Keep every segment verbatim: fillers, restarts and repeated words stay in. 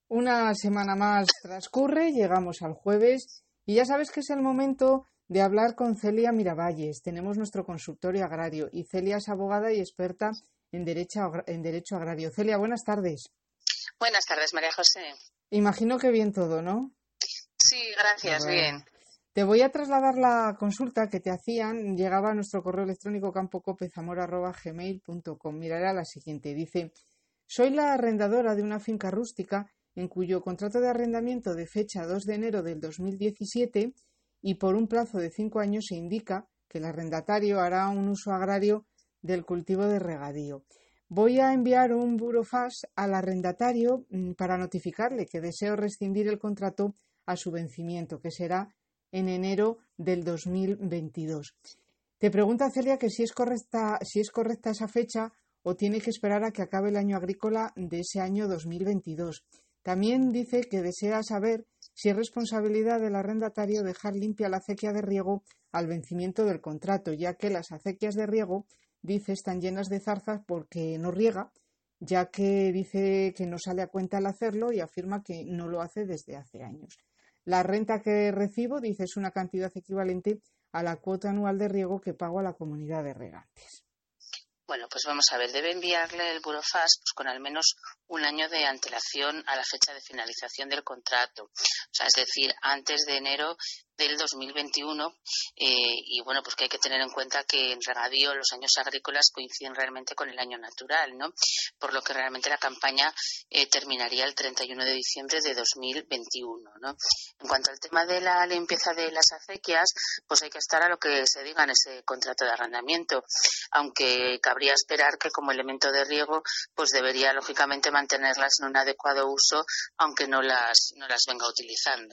Una semana más transcurre, llegamos al jueves y ya sabes que es el momento de hablar con Celia Miravalles. Tenemos nuestro consultorio agrario y Celia es abogada y experta en derecho, en derecho agrario. Celia, buenas tardes. Buenas tardes, María José. Imagino que bien todo, ¿no? Sí, gracias, Bueno, bien. te voy a trasladar la consulta que te hacían. Llegaba a nuestro correo electrónico campocopezamora arroba gmail punto com. Mira, era la siguiente. Dice, soy la arrendadora de una finca rústica en cuyo contrato de arrendamiento de fecha dos de enero del dos mil diecisiete y por un plazo de cinco años se indica que el arrendatario hará un uso agrario del cultivo de regadío. Voy a enviar un burofax al arrendatario para notificarle que deseo rescindir el contrato a su vencimiento, que será en enero del dos mil veintidós. Te pregunta Celia que si es correcta, si es correcta esa fecha o tiene que esperar a que acabe el año agrícola de ese año dos mil veintidós. También dice que desea saber si es responsabilidad del arrendatario dejar limpia la acequia de riego al vencimiento del contrato, ya que las acequias de riego, dice, están llenas de zarzas porque no riega, ya que dice que no sale a cuenta al hacerlo y afirma que no lo hace desde hace años. La renta que recibo, dice, es una cantidad equivalente a la cuota anual de riego que pago a la comunidad de regantes. Bueno, pues vamos a ver, debe enviarle el burofax pues, con al menos un año de antelación a la fecha de finalización del contrato. O sea, es decir, antes de enero del dos mil veintiuno eh, y bueno, pues que hay que tener en cuenta que en regadío los años agrícolas coinciden realmente con el año natural, ¿no? Por lo que realmente la campaña eh, terminaría el treinta y uno de diciembre de dos mil veintiuno, ¿no? En cuanto al tema de la limpieza de las acequias, pues hay que estar a lo que se diga en ese contrato de arrendamiento, aunque cabría esperar que como elemento de riego pues debería lógicamente mantenerlas en un adecuado uso, aunque no las, no las venga utilizando.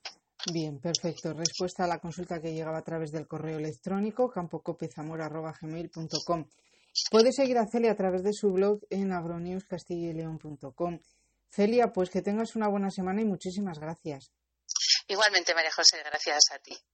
Bien, perfecto. Respuesta a la consulta que llegaba a través del correo electrónico campocopezamora arroba gmail punto com. Puede seguir a Celia a través de su blog en agronews castilla y león punto com. Celia, pues que tengas una buena semana y muchísimas gracias. Igualmente, María José, gracias a ti.